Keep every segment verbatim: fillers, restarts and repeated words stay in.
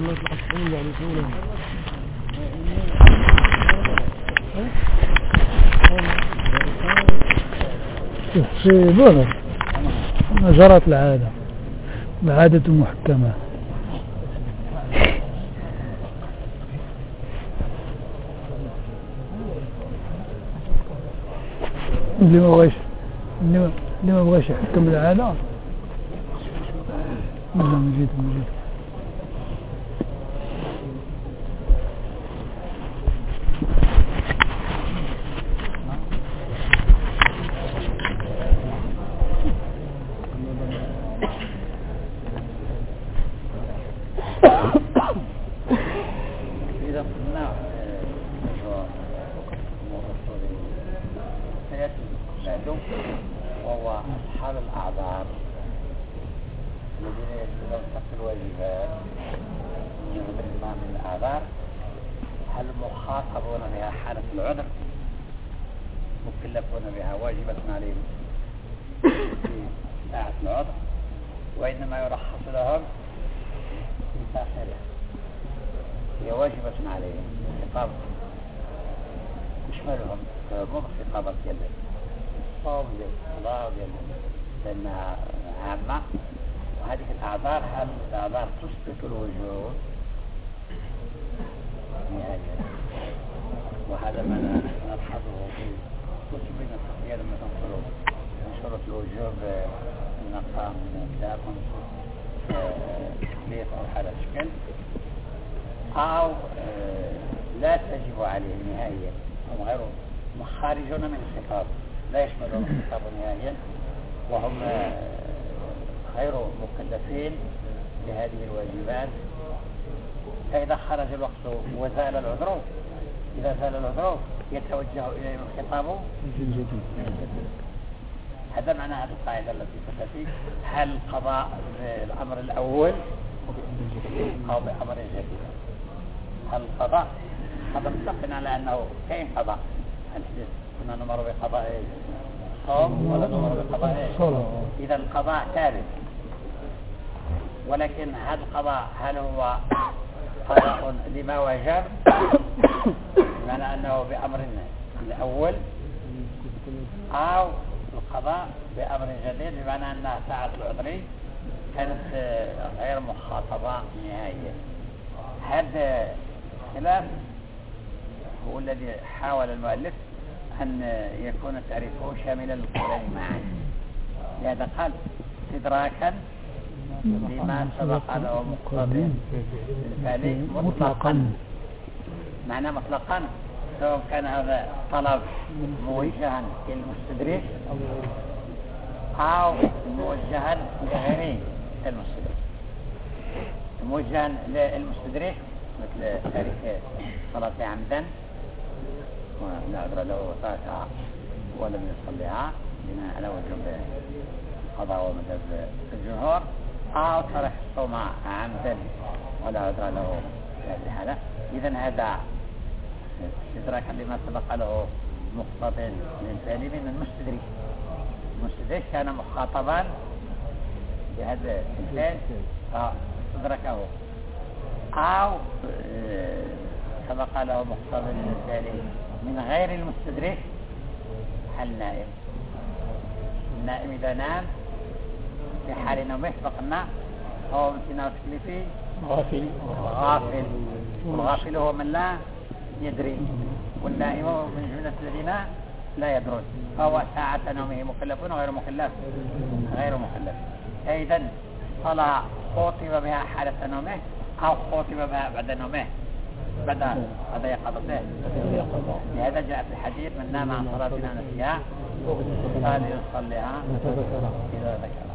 خلص الأصحين يعني سولة يحسبونه ما جرت العادة العادة محكمة. اللي ما بغاش اللي ما بغاش يحكم العادة لا مجيد مجيد وهو أصحاب الأعذار الذين يجبون ترك الواجبات من من الأعذار هل مخاطبون بها حالة العذر مكلفون بها واجبة عليهم في ساعة العذر وإنما يرخص لهم في ساحرها هي واجبة عليهم خطاب يشملهم مو خطابة يلي صوم للصلاة لأنها عامة. وهذه الأعذار هل الأعذار تثبت الوجود نهائيا وهذا ما نلحظه في كتبنا الفقهية لما تنظروا من شروط الوجوب النقام من الكتاب تثبيت أو حالة شكل أو لا تجب عليه نهائيا هم غير مخارجون من الخطاب لا يشملون الخطاب نهائيا وهم غير مكلفين بهذه الواجبات. فإذا خرج الوقت وزال العذر إذا زال العذر يتوجه إليهم الخطاب من جديد. هذا معنى هذه القاعدة التي ستأتي هل القضاء بالأمر الأول أو بأمر جديد. هل القضاء هذا متفق على أنه كاين قضاء الحديث كنا نمر بقضاء الصوم ولا نمر بقضاء الصلاة. إذا القضاء ثابت ولكن هذا القضاء هل هو قضاء لما وجب بمعنى أنه بأمر الأول أو القضاء بأمر جديد بمعنى أنها ساعة العذر كانت غير مخاطبة نهائيا. هذا خلاف هو الذي حاول المؤلف أن يكون تعريفه شاملا للقولين معا. لهذا قال استدراكا لما سبق له مقتضى الفعل مطلقا. معنى مطلقا سواء كان هذا طلب موجها للمستدرك أو موجها لغير المستدرك. موجها للمستدرك مثل تاريخ صلاة عمدا ولا عذر له وتركها ولم يصليها بناء على وجوب القضاء ومذهب الجمهور أو ترك الصوم عمدا ولا عذر له في هذه الحالة. إذن هذا استدراكا لما سبق له مقتضى للفعل من المستدرك. المستدرك كان مخاطبا بهذا الفعل فاستدركه أو سبق له مقتضى للفعل من غير المستدرك النائم. النائم إذا نام في حال نومه فقلنا هو امتناع تكليفي غافل. غافل والغافل هو من لا يدري والنائم من جملة الذين لا يدرون فهو ساعة نومه مكلف غير مكلف غير مكلف. إذن صلاة خوطب بها حالة نومه أو خوطب بها بعد نومه بعد بعد يقظته. لهذا جاء في الحديث من نام عن صلاتنا نسيها فليصليها إذا ذكرها.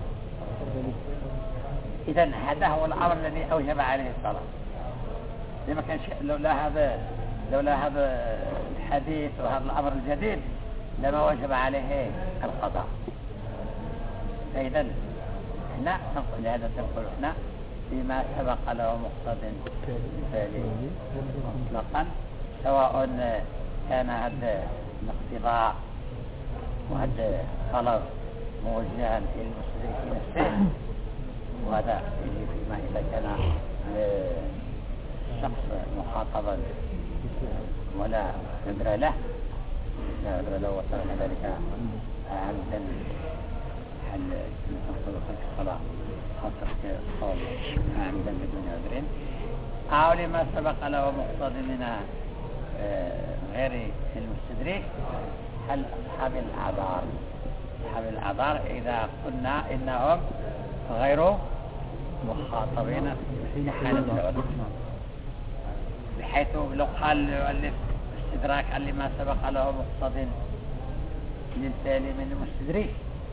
إذن هذا هو الأمر الذي أوجب عليه الصلاة. لما كان لولا هذا لولا هذا الحديث وهذا الأمر الجديد لما وجب عليه القضاء. فإذن هنا نقول لهذا تنقل هنا بما سبق له مقتضى الفعل مطلقا سواء كان هذا الاقتضاء وهذا طلب موجها للمستدرك نفسه وهذا يجي فيما إذا كان للشخص مخاطبا ولا عذر له، لا عذر له وصار ذلك عمدا حل تنقض خلف الصلاة خاصة الصوم عمدا بدون عذر، أو لما سبق له مقتضي منها غير المستدرك هل أصحاب الأعذار. أصحاب الأعذار إذا قلنا إنهم غير مخاطبين في حالة العذر، بحيث لو قال المؤلف استدراك على ما سبق له مقتضي للفعل من المستدرك،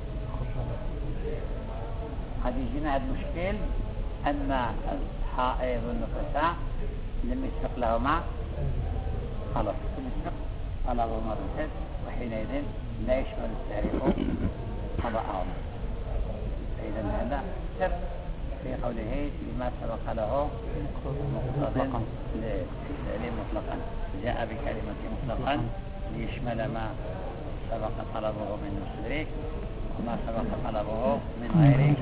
قد يجينا هذا المشكل أن الحائض والنفساء لم يسبق لهما خلاص كل السبق على ضمار الحد، وحينئذ لا يشمل التعريف قضاءهم. فإذا هذا سر في قوله لما سبق له مقتضى للفعل مطلقا، جاء بكلمة مطلقا ليشمل ما سبق طلبه من المستدرك وما سبق طلبه من غيره،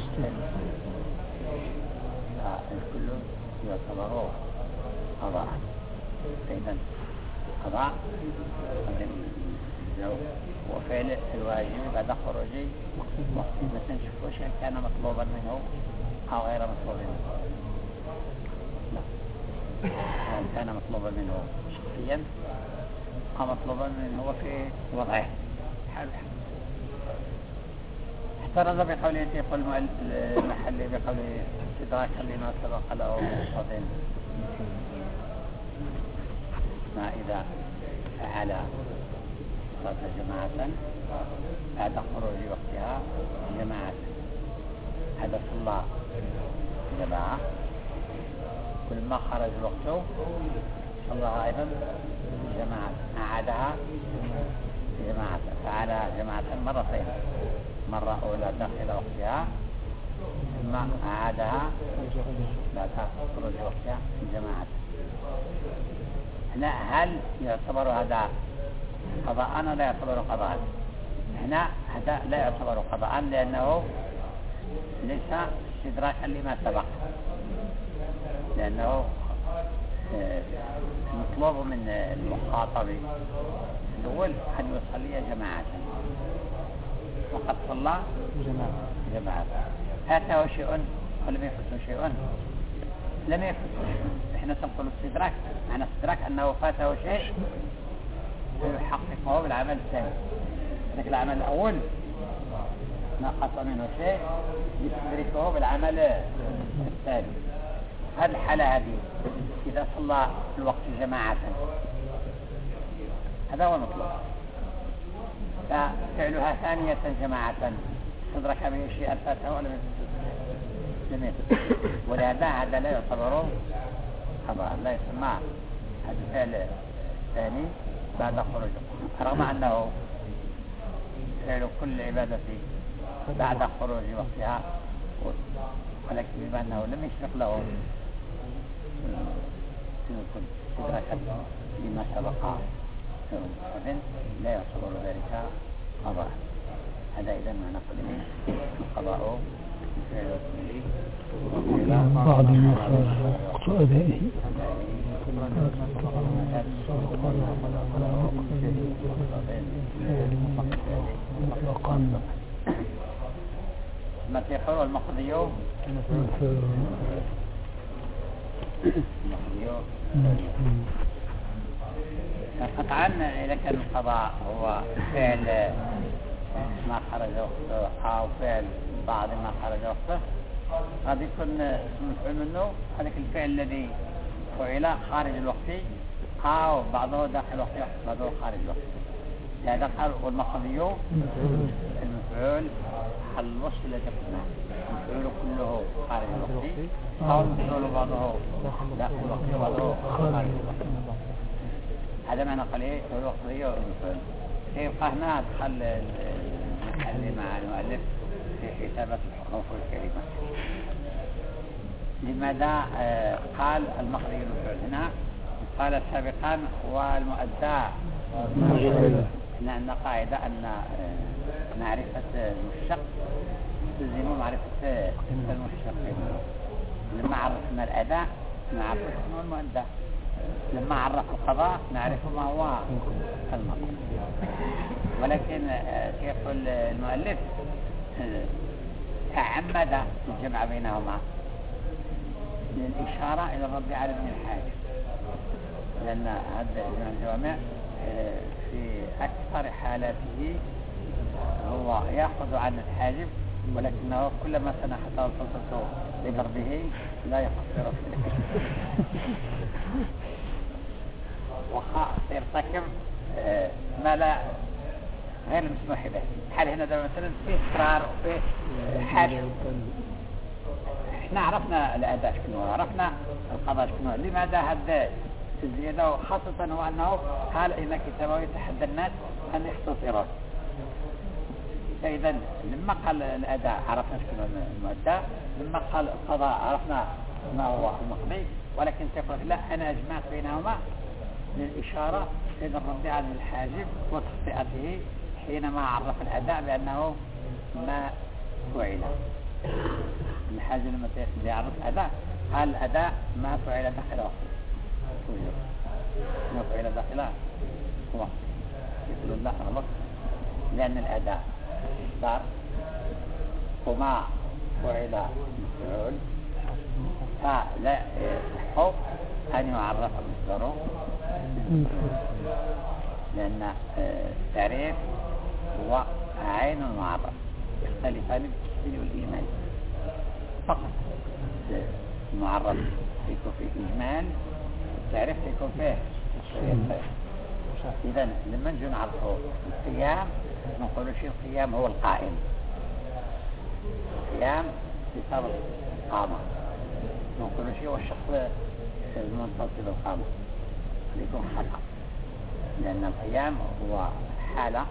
فالكل يعتبر قضاء. فإذا قضاء وفعل الواجب بعد خروجه مثلا شوفوا شيء كان مطلوبا منه أو غير مطلوب منه، لا هل كان مطلوبا منه شخصيا أو مطلوبا منه في وضعه حال احترز بقوله يقول المحلي بقوله استدراكا لما سبق له مقتضٍ ما إذا فعل صلاة جماعة بعد خروج وقتها جماعة، هذا صلى جماعة كلما خرج وقته صلى أيضا جماعة، أعادها جماعة، فعلها جماعة مرتين، مرة أولى داخل وقتها ثم أعادها بعد خروج وقتها جماعة. هنا هل يعتبر هذا قضاء أو لا يعتبر قضاء؟ هنا هذا لا يعتبر قضاء لأنه ليس استدراكا لما سبق، لأنه المطلوب من المخاطب الأول أن يصلي جماعة وقد صلى جماعة، فاته شيء ولم يفته شيء، لم يفته شيء. احنا نقول استدراك، معنى استدراك أنه فاته شيء ويحققه بالعمل الثاني، لكن العمل الأول نقص منه شيء يستدركه بالعمل الثاني. هذه الحالة هذه إذا صلى الوقت جماعة هذا هو المطلوب، ففعلها ثانية جماعة استدرك به شيء فاته ولم يفته، ولهذا هذا لا يعتبر قضاء، لا يسمى هذا الفعل الثاني بعد خروجه، رغم أنه فعل كل عبادة بعد خروج وقتها، ولكن بما أنه لم يسبق له استدراكا لما سبق لا يعتبر ذلك قضاء. هذا إذا ما نقول القضاء فعل كله بعض ما خرج وقت أدائه مطلقا. متى يحول المقضي قطعا إذا كان القضاء هو فعل ما خرج وقته أو فعل بعض ما خرج وقته، قد يكون مفعول منه هذاك الفعل الذي فعل خارج الوقت أو بعضه داخل الوقت بعضه خارج الوقت. هذا قال والمقضي المفعول حل الوصف الذي قلناه، المفعول كله خارج الوقت أو المفعول بعضه داخل الوقت وبعضه خارج الوقت. هذا معنى قال ايه المقضي والمفعول. يبقى هنا أدخل المحل مع المؤلف في حسابات الحروف والكلمات. لماذا قال المقضي والمفعول؟ هنا قال سابقا والمؤدى، لأن قاعدة أن معرفة المشتق تلزم معرفة المشتق. لما عرفنا الأداء نعرف شنو المؤدى، لما عرف القضاء نعرف ما هو المقضي. ولكن يقول المؤلف تعمد الجمع بينهما للإشارة إلى الرد على ابن الحاجب، لأن هذا الجوامع في أكثر حالاته هو يأخذ عن الحاجب، ولكنه كلما سنحت الفلسفة لضربه لا يقصر فيه ويرتكب ما لا غير المسموح به. حال هنا ده مثلا فيه إصرار وفيه حاجب. احنا عرفنا الأداء شنو، عرفنا القضاء شنو، لماذا هذا الزيادة؟ وخاصة هو أنه قال إن كتابه يتحدى الناس أن يختصرون. فإذا لما قال الأداء عرفنا شنو المؤدى، لما قال القضاء عرفنا ما هو المقضي، ولكن تقول لا أنا أجمعت بينهما للإشارة إلى الرد عن الحاجب وتخطئته حينما عرف الأداء بأنه ما فعل. الحاجب لما يعرف الأداء قال الأداء ما فعل داخل وقته، ما فعل داخل وقته. يقول لا غلط، لأن الأداء صار وما فعل مفعول، فلا يصح أن يعرف مصدره، لأن التعريف هو عين المعرف، يختلفان بالتشبيه والإيمان فقط. المعرف يكون فيه إجمال، التعريف يكون فيه تشبيه. إذا لما نجي نعرفه القيام نقول شيء القيام هو القائم، القيام بسبب القامة. نقول شيء هو الشخص المنتصب القامة، يكون خطأ، لأن القيام هو حالة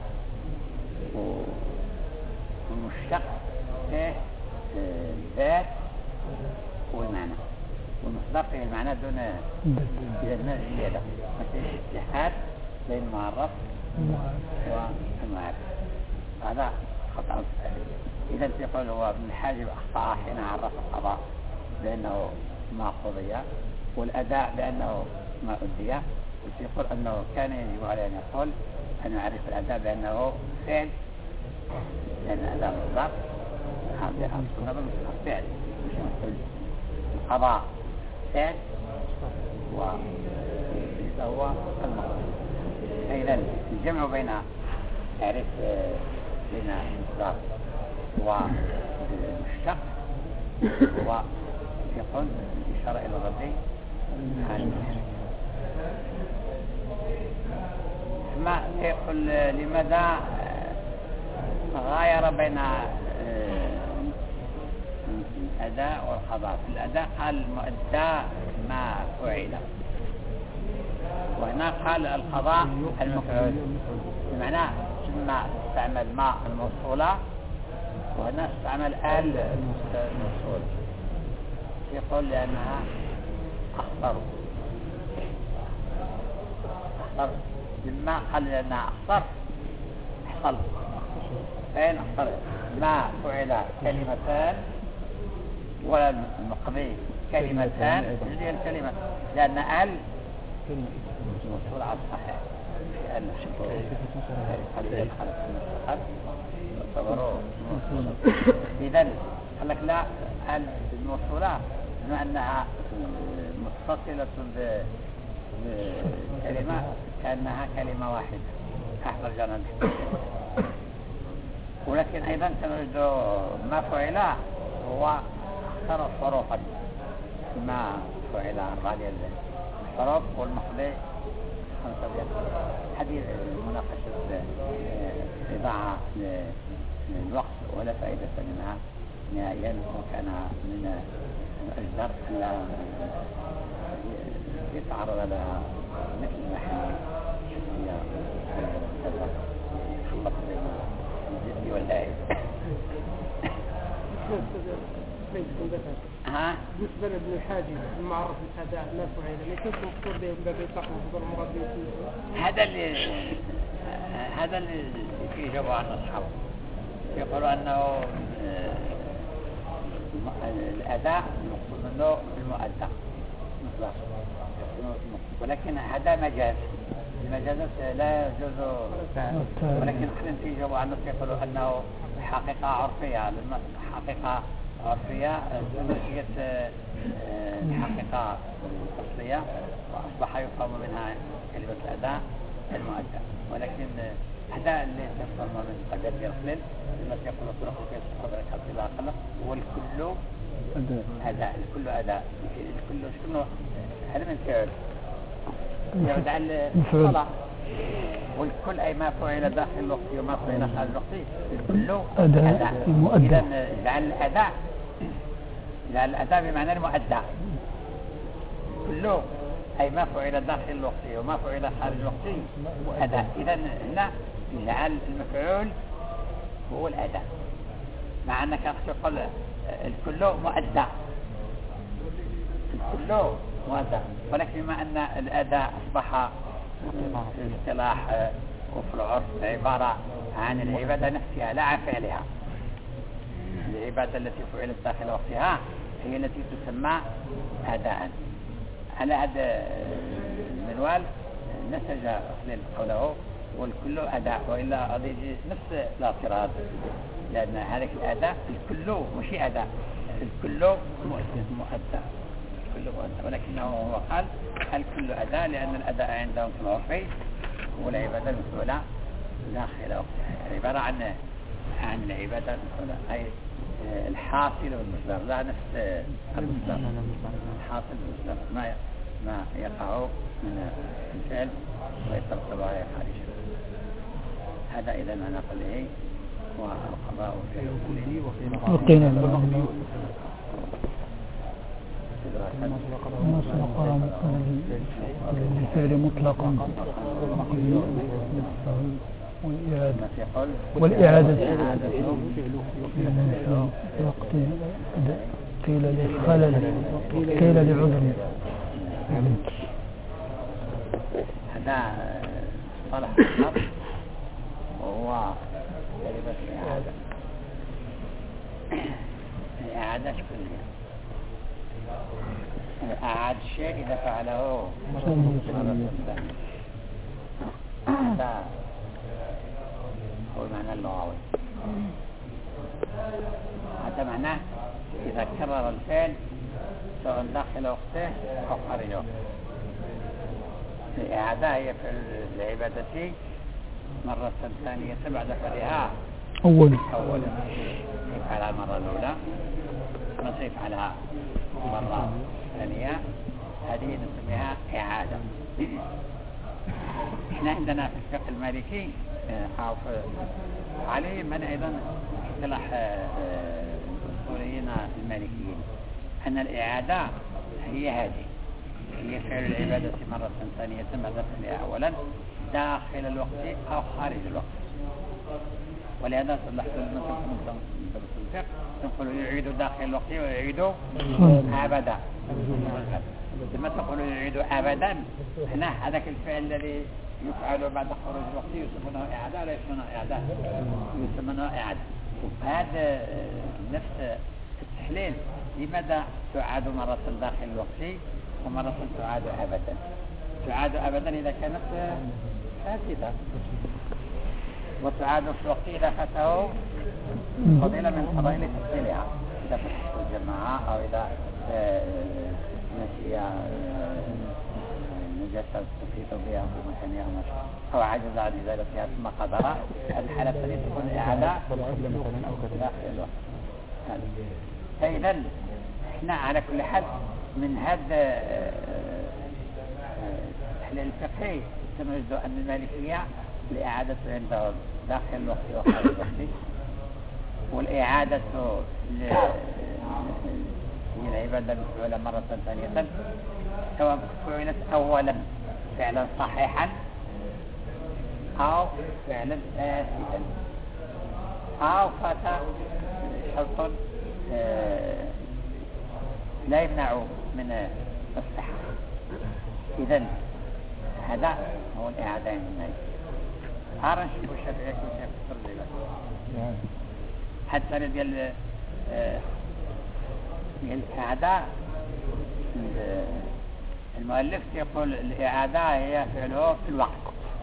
ومشتق فيه الذات والمعنى، والمصدر فيه المعنى دون إذا زيادة، مثل الاتحاد بين المعرف والمعرف. هذا خطأ. إذا يقول هو ابن الحاجب أخطأ حين عرف القضاء لأنه ما قضي، والأداء بأنه ما أدي، ويقول أنه كان يجب عليه أن يقول أن يعرف الأداء بأنه فعل، لأن الأداء مصدر، هذا أصلا مصدر فعل مش مفعول. القضاء فعل وهو المقضي. فإذا الجمع بين تعريف بين المصدر والمشتق ويكون الإشارة إلى الرد عن ثم يقول لماذا غاير بين الأداء والقضاء. في الأداء قال المؤدى ما فعل، وهنا قال القضاء المفعول، بمعنى ثم استعمل ما الموصولة وهنا استعمل آل الموصول. يقول لأنها أخطر أخطر لما قال لأنها أخطر حصل فين أخطر ما فعل كلمتان ولا المقضي كلمتان هي الكلمة، لأن آل موصول على الصحيح في آل إذن قال لك لا آل الموصولة بما أنها متصلة بكلمة كأنها كلمة واحدة أحضر جنان. ولكن أيضا تنجد ما فعل هو اختار الصروفا، ما فعل غالي الصروف والمقضي خمسة ديال. هذه مناقشة إضاعة للوقت ولا فائدة منها نهائيا، وكان من الأجدر أن يتعرض لها مثل ما حين هي خلط بين الجد واللعب. ها بالنسبة لابن الحاجب المعرف بالأداء ما فعل ما يكونش مقصود به من باب إطلاق مصدر المراد به. هذا اللي هذا اللي فيه جواب عن أصحابه، يقولوا أنه الأداء مقصود يكون بالمؤدى مطلق، ولكن هذا مجاز. المجازات لا يجوز، ولكن الخلنتي جابوا عنه يقولوا أنه حقيقة عرفية، حقيقة عرفية نسيت الحقيقة الأصلية، وأصبح يفهم منها كلمة الأداء المؤدى. ولكن هذا اللي تفهم من قدر يرسل لما يقول طرق القياس الصدر كالطلاق هو الكل أداء، الكل أداء، الكل شنو هذا من فعل يعود على الصلاة، والكل أي ما فعل داخل الوقت وما فعل خارج الوقت الكل أداء. إذا جعل الأداء، جعل الأداء بمعنى المؤدى، كله أي ما فعل داخل الوقت وما فعل خارج الوقت أداء. إذا هنا جعل المفعول هو الأداء، مع أنك تقول الكل مؤدى، الكل مؤدى، ولكن بما أن الأداء أصبح في الاصطلاح وفي العرف عبارة عن العبادة نفسها لا عن فعلها. العبادة التي فعلت داخل وقتها هي التي تسمى أداء. على هذا المنوال نسج أصل قوله والكل أداء، وإلا هذا يجي نفس الاعتراض، لأن هذا الأداء الكل مش أداء، الكل مؤدى، الكل مؤدى، ولكنه هو قال الكل أداء لأن الأداء عندهم في العرف والعبادة المسؤولة داخل وقتها عبارة عن عن العبادة المسؤولة، أي الحاصل والمصدر، لا نفس المصدر، الحاصل والمصدر ما ما يقع من الفعل ويترتب عليه خارجه. هذا إذا ما نقول إيه والقضاء في أوله وقيل ما سبق الفعل مطلقا والإعادة في وقت قيل لخلل قيل لعذر. هذا صالح الحق وهو كلمة الإعادة. الإعادة شكلية، أعاد الشيء إذا فعله هذا هو المعنى اللغوي. هذا معناه إذا كرر الفعل سواء داخل وقته أو خارج وقته. الإعادة هي في العبادة مرة ثانية بعد فعلها أولا أولا يفعلها المرة الأولى ما سيفعلها مرة ثانية، هذه نسميها إعادة. إحنا عندنا في الفقه المالكي أو في عليه من أيضا اصطلاح الأصوليين المالكيين أن الإعادة هي هذه، هي فعل العبادة مرة ثانية بعد فعلها أولا داخل الوقت أو خارج الوقت. ولهذا صلحت المثل في الفقه نقول يعيد داخل الوقت ويعيد أبدا. لما تقول يعيد أبدا هنا هذاك الفعل الذي يفعل بعد خروج الوقت يسمونه إعادة لا يسمونه إعادة، يسمونه إعادة. هذا نفس التحليل، لماذا تعاد مرة داخل الوقت ومرة تعاد أبدا؟ تعاد أبدا إذا كانت فاسدة، وتعاد في الوقت إذا فاته فضيلة من فضائل تفصيلها، إذا فتحت الجماعة أو إذا نسي نجاسة تفيد بها في مكانها أو عجز عن إزالتها ثم قدر، الحالة التي تكون إعادة داخل الوقت. فإذا إحنا على كل حال من هذا التحليل الفقهي سنجد أن المالكية الإعادة عندهم داخل الوقت وخارج الوقت، والإعادة للعبادة المفعولة مرة ثانية سواء فعلت أولا فعلا صحيحا أو فعلا فاسدا أو فات شرط لا يمنع من الصحة. إذن هذا هو الإعادة عند المالكية. هذا نشوف الشافعي كيف يفسر ذلك. حتى ديال ديال الإعادة المؤلف يقول الإعادة هي فعله في الوقت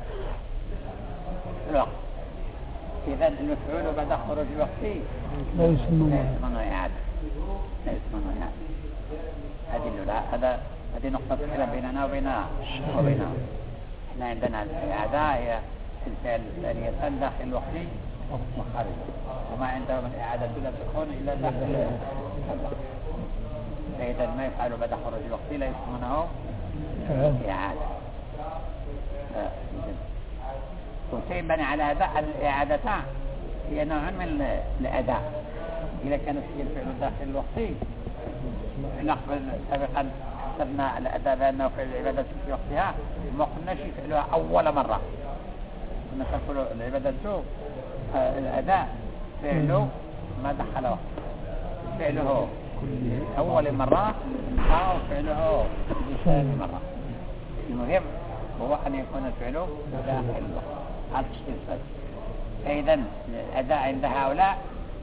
في الوقت. إذا المفعول بعد خروج الوقت لا يسمونه منه إعادة لا يسمونه إعادة. هذه الأولى. هذا هذه نقطة خلاف بيننا وبينها وبينها. احنا عندنا الإعادة هي الفعل الثانية داخل الوقت وخارجه، وما عندهم الإعادة لا تكون إلا داخل الوقت. فإذا ما يفعل بعد خروج الوقت لا يسمونه إعادة. وسيبني على هذا الإعادة هي نوع من الأداء. إذا كانت هي الفعل داخل الوقت نقبل سابقا حسبنا الأداء بأنه فعل العبادة في وقتها، ما قلناش فعلها أول مرة. كنا نقول العبادة الأداء فعله ما دخل وقت، فعله أول مرة أو فعله ثاني مرة. المهم هو أن يكون الفعل داخل الوقت. هذا الشيء. فإذا الأداء عند هؤلاء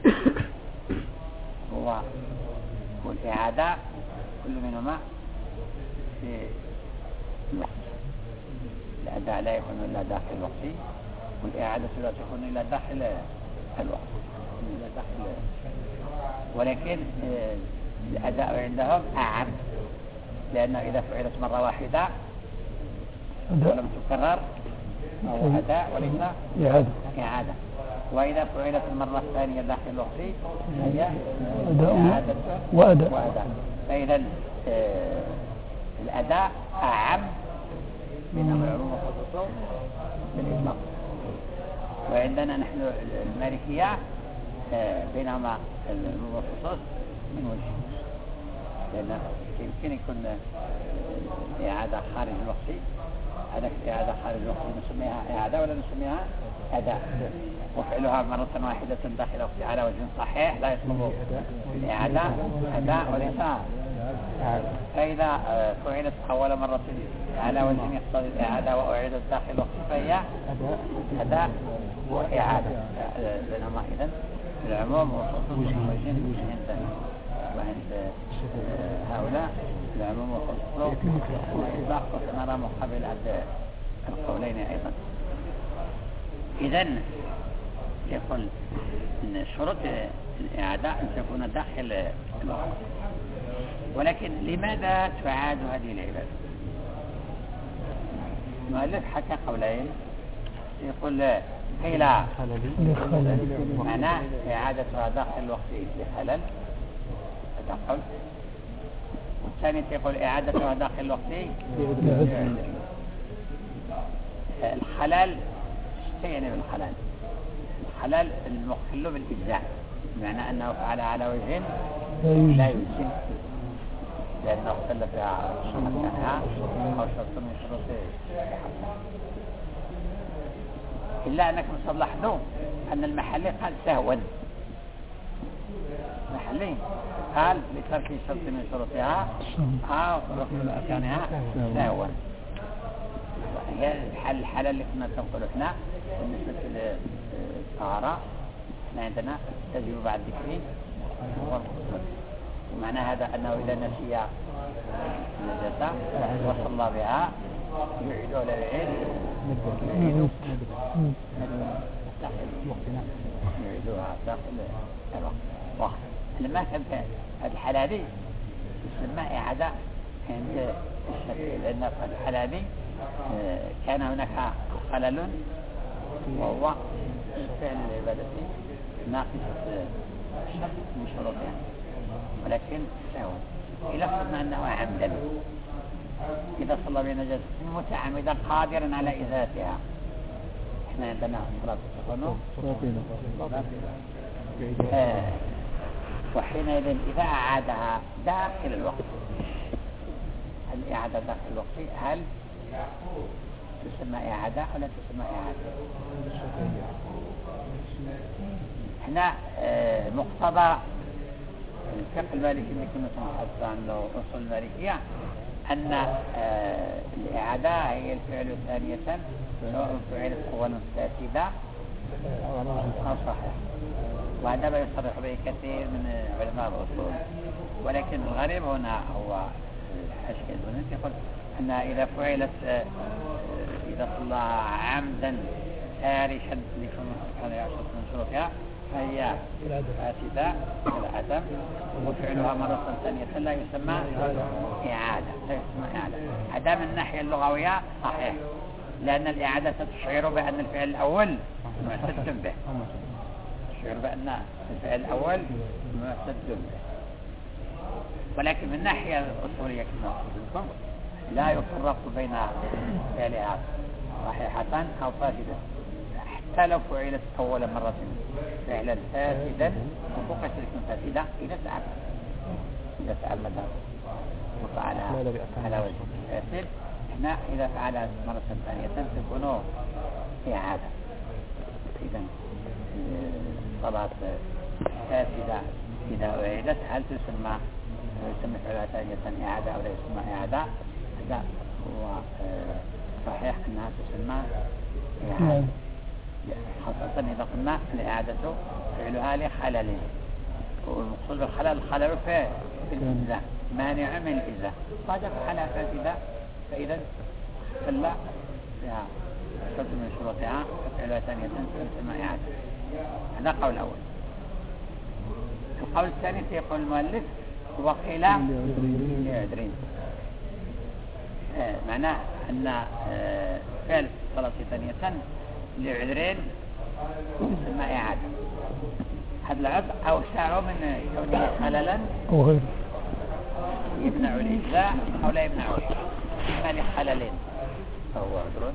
هو والإعادة كل منهما في الوقت. الأداء لا يكون إلا داخل الوقت، والإعادة لا تكون إلا داخل الوقت. إلا داخل. ولكن الأداء عندهم أعم، لأنه إذا فعلت مرة واحدة ولم تكرر أو أداء وليس إعادة. إعادة. وإذا فعلت المرة الثانية داخل الوقت هي أداء وأداء. وأداء. فإذا آه الأداء أعم من العلوم والخصوص بالإطلاق. وعندنا نحن المالكية آه بينما العلوم والخصوص من وجه، لأن يمكن يكون إعادة خارج الوقت. هذا إعادة خارج الوقت نسميها إعادة ولا نسميها أداء، وفعلها مرة واحدة داخل الوقت على وجه صحيح لا يطلب الإعادة أداء وليس. فإذا فعلت أول مرة على وجه يقتضي الإعادة وأعيدت داخل الوقت فهي أداء وإعادة. بينما إذن العموم والخصوص وجه عندنا، وعند هؤلاء العموم والخصوص والإطلاق نرى مقابل القولين أيضا. إذن يقول إن شروط الإعادة أن تكون داخل الوقت. ولكن لماذا تعاد هذه العبادة؟ المؤلف حكى قولين. يقول قيل معناه إعادتها داخل الوقت لخلل، هذا قول. والثاني يقول إعادتها داخل الوقت الخلل. يعني بالخلل الخلل المخل بالإجزاء، بمعنى أنه فعل على وجه لا يجزي، لأنه اختل فيها مكانها أو شرط من شروط إلا أنكم ستلاحظوا أن المحلي قال سهوا. المحلي قال لترك شرط من شروطها أو ركن أركانها سهوا. هي الحل الحالة اللي كنا نقول احنا بالنسبة للطهارة احنا عندنا تجب بعد ذكر والخصوص. ومعنى هذا أنه إذا نسي النجاسة وصلى بها يعيد ولا يعيد يعيد داخل يعيدها داخل الوقت. لما كان في هذه الحالة دي تسمى إعادة عند الشافعي، لأن في الحالة دي كان هناك خلل وهو فعل العبادة ناقص شرط من شروطها، ولكن سهوا. إذا فرضنا أنه عمدا، إذا صلى بنجاسة متعمدا قادرا على إزالتها، احنا عندنا صلاة التقنو آه. وحينئذ إذا أعادها داخل الوقت، الإعادة داخل الوقت هل تسمى إعادة ولا تسمى إعادة؟ هنا آه مقتضى الفقه المالكي اللي كنا نتحدث عنه أصول المالكية أن آه الإعادة هي الفعل ثانية سواء فعلت أولا فاسدة أو صحيح. وهذا ما يصرح به كثير من علماء الأصول، ولكن الغريب هنا هو الحشية البنات يقول أنها إذا فعلت إذا صلى عمدا تارشا من شروطها فهي فاسدة العدم، وفعلها مرة ثانية لا يسمى إعادة، لا يسمى إعادة. هذا من الناحية اللغوية صحيح، لأن الإعادة تشعر بأن الفعل الأول معتد به، تشعر بأن الفعل الأول معتد به. ولكن من الناحية الأصولية كما قلت لكم لا يفرق بين فعلها صحيحة أو فاسدة، حتى لو فعلت أول مرة فعلا فاسدا وفقت تكون فاسدة إذا فعل إذا فعل مذهب وفعلها على وجه فاسد، هنا إذا فعلها مرة ثانية تكون إعادة. إذا صلاة فاسدة إذا أعيدت هل تسمى يسمى فعلها ثانية إعادة أو لا يسمى إعادة؟ هذا هو صحيح أنها تسمى إعادة، خاصة إذا قلنا الإعادة فعلها لخلل، والمقصود بالخلل الخلل في الإجزاء، مانع من الإجزاء، فهذا فعلها فاسدة فإذا خلى فيها شرط من شروطها ففعلها ثانية تسمى إعادة. هذا قول الأول. القول الثاني يقول المؤلف وقيل لعذرين، آه معناه أن آه فعل صلاة ثانية لعذرين تسمى إعادة. هذا العذر أوسع من كونه خللا أو غير يمنع الإجزاء أو لا يمنعه، إما لخللين فهو عذر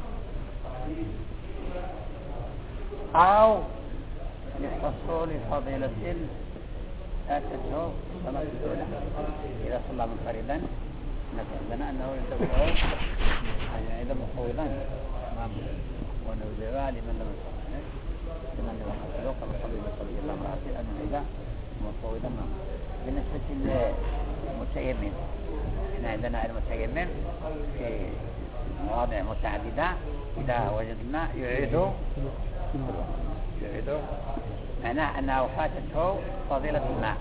أو لحصول فضيلة فاتته الصلاة الأولى. إذا صلى منفردا نتعلم أنه يتبعه يعني إذا مفوضا ونوزعها لمن لم يصلي لمن لم يصلي كما صلى صلى الله عليه وسلم أن إذا مفوضا. بالنسبة للمتيمم إحنا عندنا المتيمم في مواضع متعددة إذا وجدنا يعيد يعيد معناه أنه فاتته فضيلة الماء.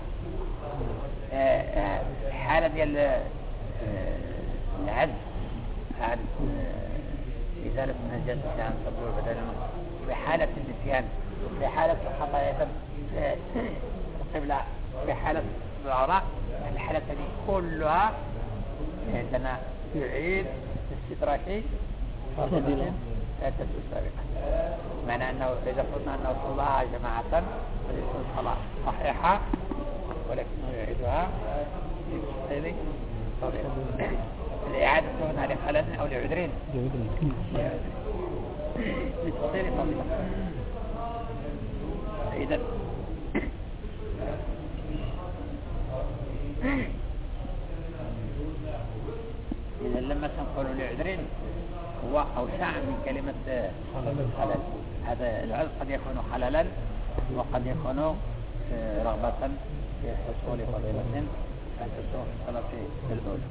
حالة ديال العجز عن إزالة النجاسة عن صدور بدل في حالة النسيان، في حالة الخطايا القبلة، في حالة العراء، الحالة هذه كلها عندنا يعيد استدراكي فضيلة فاتته السابقة. معنى أنه إذا قلنا أنه صلاها جماعة فليس الصلاة صحيحة ولكنه يعيدها لتحصيل فضيلة. الإعادة هنا لخلل أو لعذرين لتحصيل فضيلة. إذا إذا لما تنقل لعذرين هو أوسع من كلمة خلل. هذا العذر قد يكون خللا وقد يكون رغبة في حصول فضيلة فاتته الصلاة الأولى.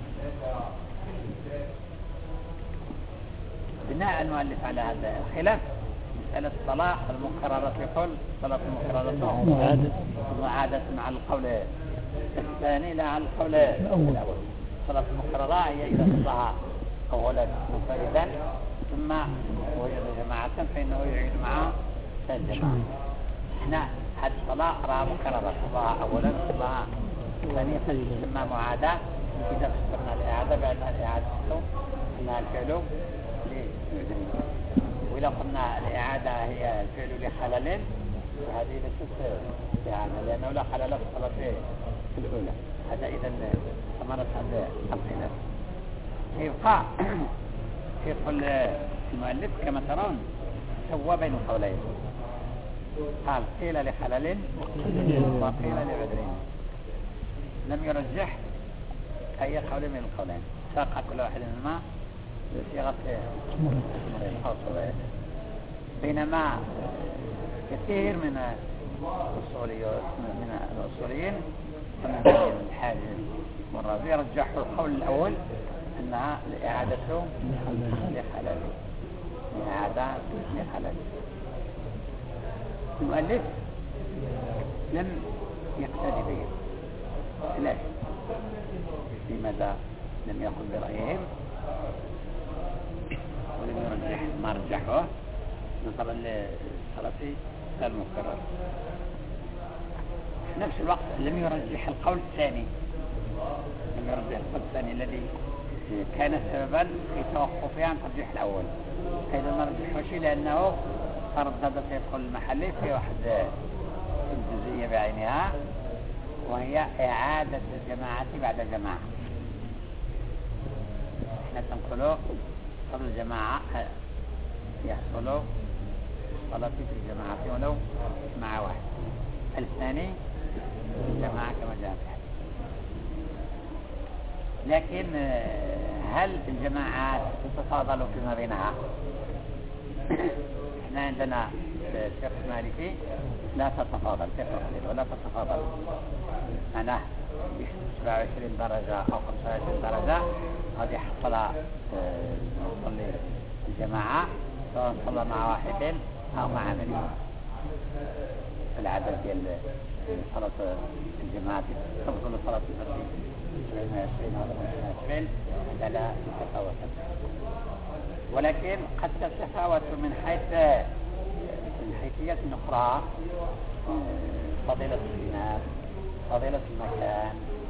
بناء المؤلف على هذا الخلاف مسألة الصلاة المقررة يقول صلاة المقررة معادة مع القول الثاني لا على القول الأول. صلاة المقررة هي إذا صلاها أولا منفردا ثم وجد جماعة فإنه يعيد معها الجماعة. احنا هذه الصلاة رأى مقررة صلاها أولا صلاها ثانيا تسمى معادة. إذا فسرنا الإعادة بأن الإعادة أنها الفعل لعذرين، وإذا قلنا الإعادة هي الفعل لخلل هذه ليست إعادة لأنه لا خلل في الصلاة في الأولى. هذا إذا ثمرة هذا الخلاف. يبقى يقول المؤلف كما ترون سوى بين القولين، قال قيل لخلل وقيل لعذرين، لم يرجح أي قول من القولين، ساق كل واحد منهما بصيغة الحصر. بينما كثير من الأصوليين من الأصوليين ومن الحاج والرازي رجحوا القول الأول أنها الإعادة لخلل، الإعادة لخلل. المؤلف لم يقتدي به. ليش؟ لماذا؟ لم يقل برأيهم ولم يرجح ما رجحوه نظرا للسلفي المكرر. في نفس الوقت لم يرجح القول الثاني لم يرجح القول الثاني الذي كان سببا في توقفه عن ترجيح الأول. أيضا ما رجحوش لأنه تردد في القول المحلي في واحد الجزئية بعينها، وهي إعادة الجماعة بعد جماعة. احنا تنقلوا قبل الجماعة يحصلوا صلاة في جماعة ولو مع واحد، الثاني الجماعة كما جاء في الحديث. لكن هل الجماعات تتفاضل فيما بينها؟ احنا عندنا الشيخ المالكي لا تتفاضل في التفضيل ولا تتفاضل، معناه سبعة وعشرين درجة أو خمسة وعشرين درجة هذه حصل يصلي الجماعة سواء صلى مع واحد أو مع مليون. العدد ديال صلاة الجماعة تفضل صلاة المسجد سبعين وعشرين أو خمسين وعشرين هذا لا يتفاوت، ولكن قد تتفاوت من حيث من حيثيات أخرى، فضيلة الإمام، فضيلة المكان،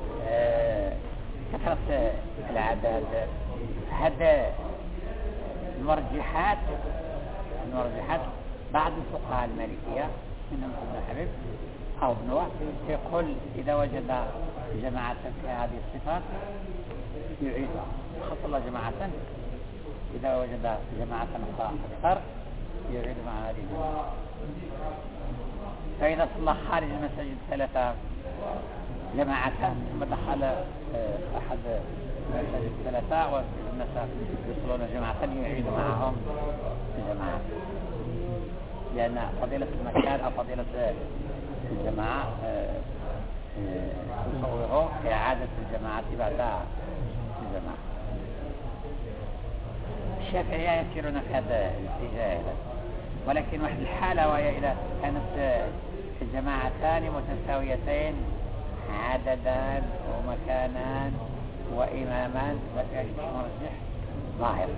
كثرة العدد. هذا المرجحات المرجحات بعض الفقهاء المالكية منهم ابن حبيب أو ابن وهب يقول إذا وجد جماعة في هذه الصفات يعيد خص الله جماعة، إذا وجد جماعة أخرى أكثر يعيد مع هذه الجماعة. فإذا صلى خارج المساجد ثلاثة جماعة ثم دخل أحد المساجد ثلاثة والناس يصلون جماعة يعيد معهم جماعة، لأن فضيلة المكان أو فضيلة الجماعة تصوره إعادة الجماعة بعد الجماعة. الشافعية يسيرون في هذا الاتجاه، ولكن واحد الحالة وهي إذا كانت الجماعتان متساويتين عددا ومكانا وإماما ما فيهاش مرجح ظاهر،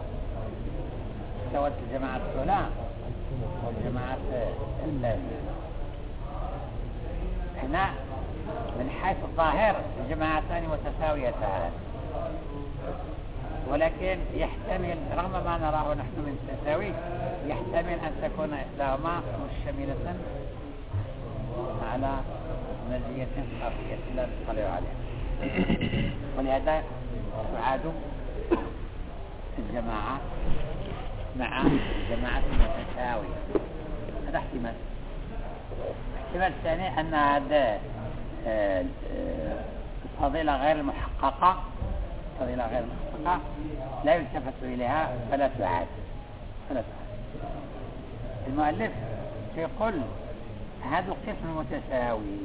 استوت الجماعة الأولى والجماعة الثانية. هنا من حيث الظاهر الجماعتان متساويتان، ولكن يحتمل رغم ما نراه نحن من التساوي يحتمل أن تكون إحداهما مشتملة على مزية خفية لا نطلع عليها، ولهذا تعاد الجماعة مع الجماعة المتساوية. هذا احتمال. الاحتمال الثاني أن هذا الفضيلة غير المحققة فضيلة غير محققة لا يلتفت إليها فلا تعاد فلا تعاد. المؤلف يقول هذا القسم المتساوي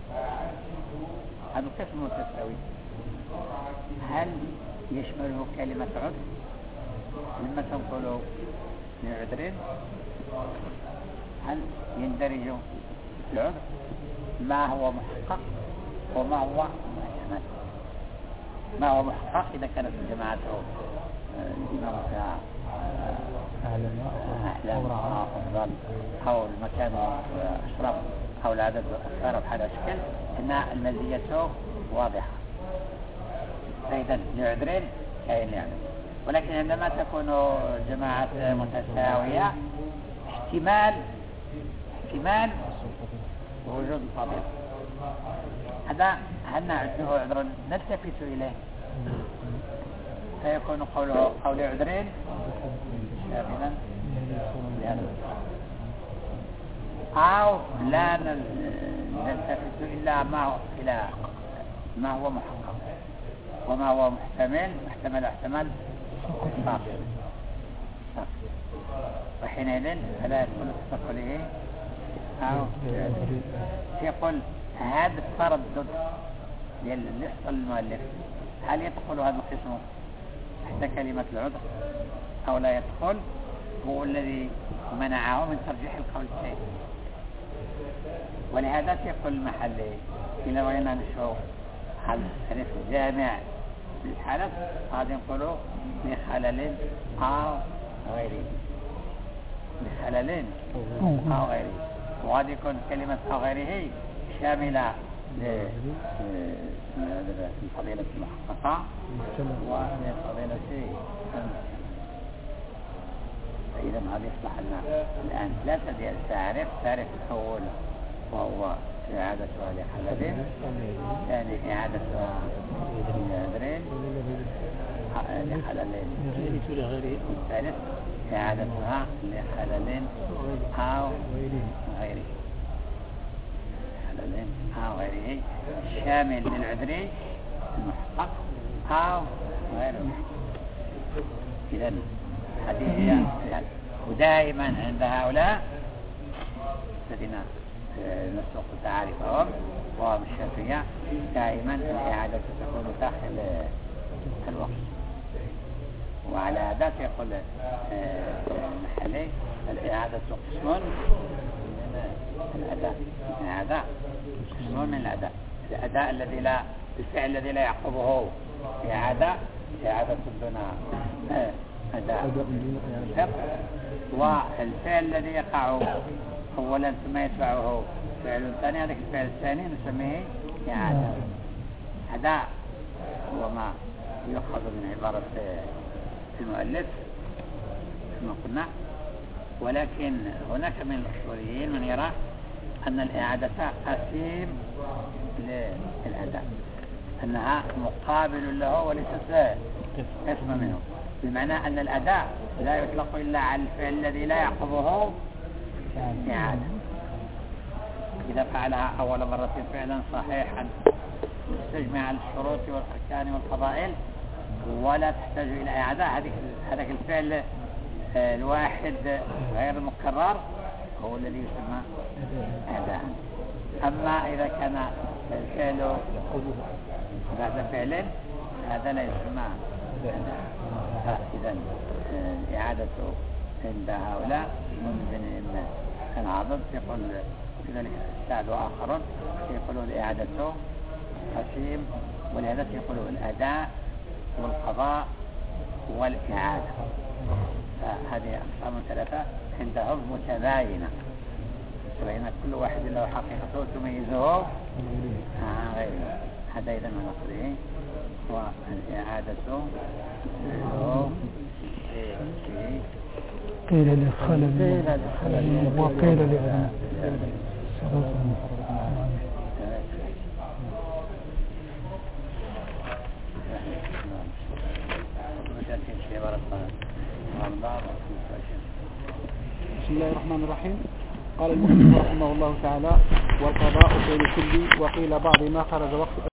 هذا القسم المتساوي هل يشمله كلمة عذر لما تنقل لعذرين؟ هل يندرج العذر ما هو محقق وما هو محتمل؟ ما هو محقق إذا كانت الجماعة الإمام فيها أحلام أفضل أو المكان أشرف أو العدد أكثر بهذا الشكل إن المزية واضحة، فإذا لعذرين كاين يعني. ولكن عندما تكون جماعة متساوية احتمال احتمال وجود الفضيلة، هذا هل نعده عذرا نلتفت إليه فيكون قوله قول عذرين شاملا لهذا، أو لا نلتفت إلا ما هو إلى ما هو محقق وما هو محتمل محتمل احتمال باطل، وحينئذ فلا يكون تدخله أو يقول هذا التردد اللي يحصل المؤلف هل يدخل هذا القسم تحت كلمة العذر أو لا يدخل؟ هو الذي منعه من ترجيح القول الثاني. ولهذا يقول المحلي إلى وين نشوف هل الجامع بالحلف هذا نقولوا لخلل أو غيره، لخلل أو غيره. وهذه يكون كلمة أو غيره شاملة لفضيلة المحققة ولفضيلة المسلمة. فإذا هذا يصلح لنا الآن ثلاثة تعرف. تعرف الأول وهو إعادتها لحلل، ثاني إعادتها لعذرين لحلل، الثالث إعادتها لحلل أو غيره، حلل أو غيره شامل للعذري المحقق أو غيره. إذا هذه هي يعني. ودائما عند هؤلاء الذين نسوق تعارفهم وهم الشافعية دائما الإعادة تكون داخل الوقت. وعلى ذات يقول المحلي الإعادة قسم من الأداء، الأداء قسم من الأداء. الأداء الذي لا الفعل الذي لا يعقبه إعادة إعادة دون أداء، والفعل الذي يقع أولا ثم يتبعه فعل ثاني، هذا الفعل الثاني نسميه إعادة. أداء هو ما يؤخذ من عبارة المؤلف كما قلنا. ولكن هناك من الأصوليين من يرى أن الإعادة أسيم للأداء، أنها مقابل له وليست اسم منه، بمعنى أن الأداء لا يطلق إلا على الفعل الذي لا يعقبه إعادة. إذا فعلها أول مرة فعلا صحيحا مستجمع على الشروط والأركان والفضائل ولا تحتاج إلى إعادة، هذا الفعل الواحد غير المكرر هو الذي يسمى أداء. أما إذا كان الفعل بعد فعل هذا لا يسمى أداء. إذا الإعادة عند هؤلاء من العضد يقول كذلك السعد وآخرون يقولون الإعادة قسيم، ولهذا يقولون الأداء والقضاء والإعادة. فهذه أقسام ثلاثة عندهم متباينة، بين كل واحد له حقيقته تميزه عن غيره. هذا إذا ما نقوله والإعادة قيل للخلل وقيل لأبنى بسم الله الرحمن الرحيم. قال المؤلف رحمه الله تعالى: والقضاء بين كل وقيل بعض ما خرج وقت